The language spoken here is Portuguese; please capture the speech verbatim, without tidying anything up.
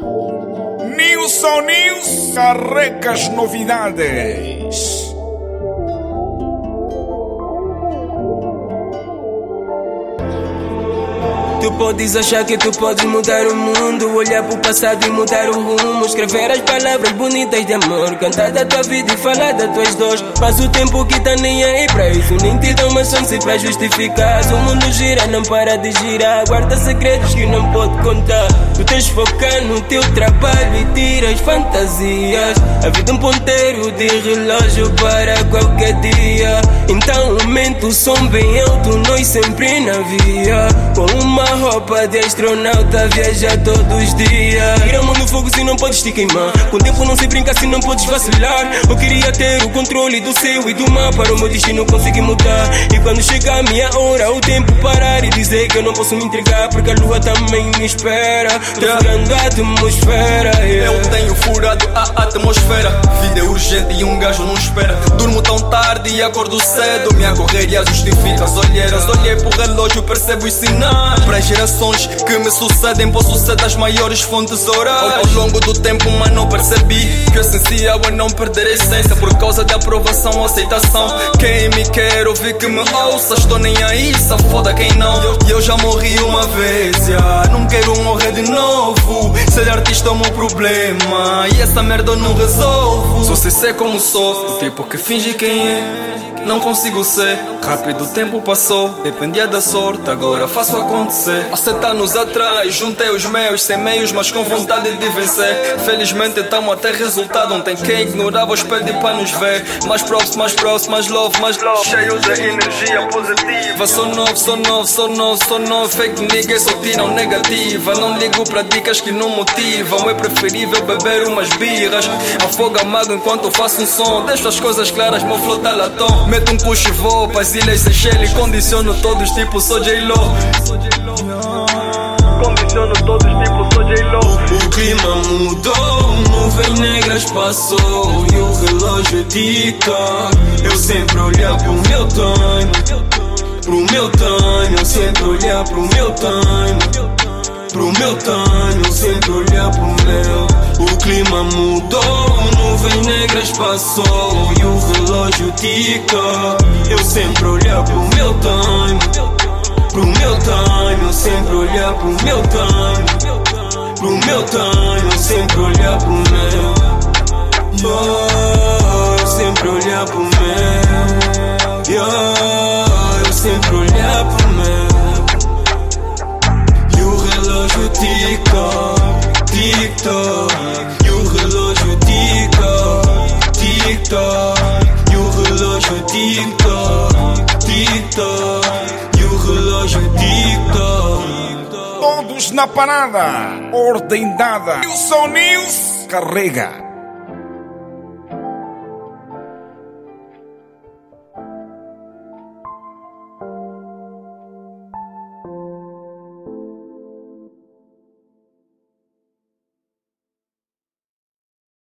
Nilson News carrega as novidades. Tu podes achar que tu podes mudar o mundo, olhar pro passado e mudar o rumo, escrever as palavras bonitas de amor, cantar da tua vida e falar das tuas dores. Mas o tempo que tá nem aí pra isso, nem te dá uma chance pra justificar. O mundo gira, não para de girar, guarda segredos que não pode contar. Tu tens de focar no teu trabalho e tiras fantasias. A vida é um ponteiro de relógio para qualquer dia. Então aumenta o som bem alto, nós sempre na via, com uma roupa de astronauta, viaja todos os dias. Tira a mão no fogo se não podes te queimar, com o tempo não se brinca se não podes vacilar. Eu queria ter o controle do céu e do mar, para o meu destino conseguir mudar. E quando chegar a minha hora, o tempo parar e dizer que eu não posso me entregar, porque a lua também me espera. Tô furando a atmosfera, yeah. Eu tenho furado a atmosfera. Vida é urgente e um gajo não espera. Durmo tão tarde e acordo cedo. Minha correria justifica as olheiras. Olhei pro relógio, percebo os sinais. Para gerações que me sucedem, posso ser das maiores fontes orais. Ao longo do tempo, mas não percebi que o essencial é não perder a essência, por causa de aprovação ou aceitação. Quem me quer ouvir que me ouça, estou nem aí, só foda quem não. E eu já morri uma vez, yeah. Não quero morrer de novo. Ser artista é o meu problema e essa merda eu não resolvo. Só sei ser como sou, o tipo que finge quem é. Não consigo ser, rápido o tempo passou. Dependia da sorte, agora faço acontecer. Há sete anos atrás, juntei os meus sem meios, mas com vontade de vencer. Felizmente estamos a ter resultado. Ontem quem ignorava o espelho para nos ver. Mais próximo, mais próximo, mais love, mais love. Cheio de energia positiva. Sou novo, sou novo, sou novo, sou novo. Fake niggas só tiram negativa. Não ligo para dicas que não motivam. É preferível beber umas birras. Afoga a mágoa enquanto eu faço um som. Deixo as coisas claras, meu flow tá latão. Meto um push e vou para as ilhas Seychelles. Condiciono todos tipo sou J-Lo. Condiciono todos tipo sou J-Lo. O clima mudou, nuvens negras passou e o relógio tica. Eu sempre olhar pro meu time, pro meu time. Eu sempre olhar pro meu time, pro meu time. Eu sempre olhar pro meu. O clima mudou, nuvens negras passou e o relógio tica. Eu sempre olhar pro meu time, pro meu time. Eu sempre olhar pro meu time, pro meu time. Eu sempre olhar pro meu. Yeah, eu sempre olhar pro meu. Yeah, eu sempre olhar pro meu. E o relógio tica, tic-toc. E o relógio tica, tic-toc. E o relógio tic-toc, tic-toc. E o relógio tic-toc. Todos na parada, ordem dada. Nilson News carrega.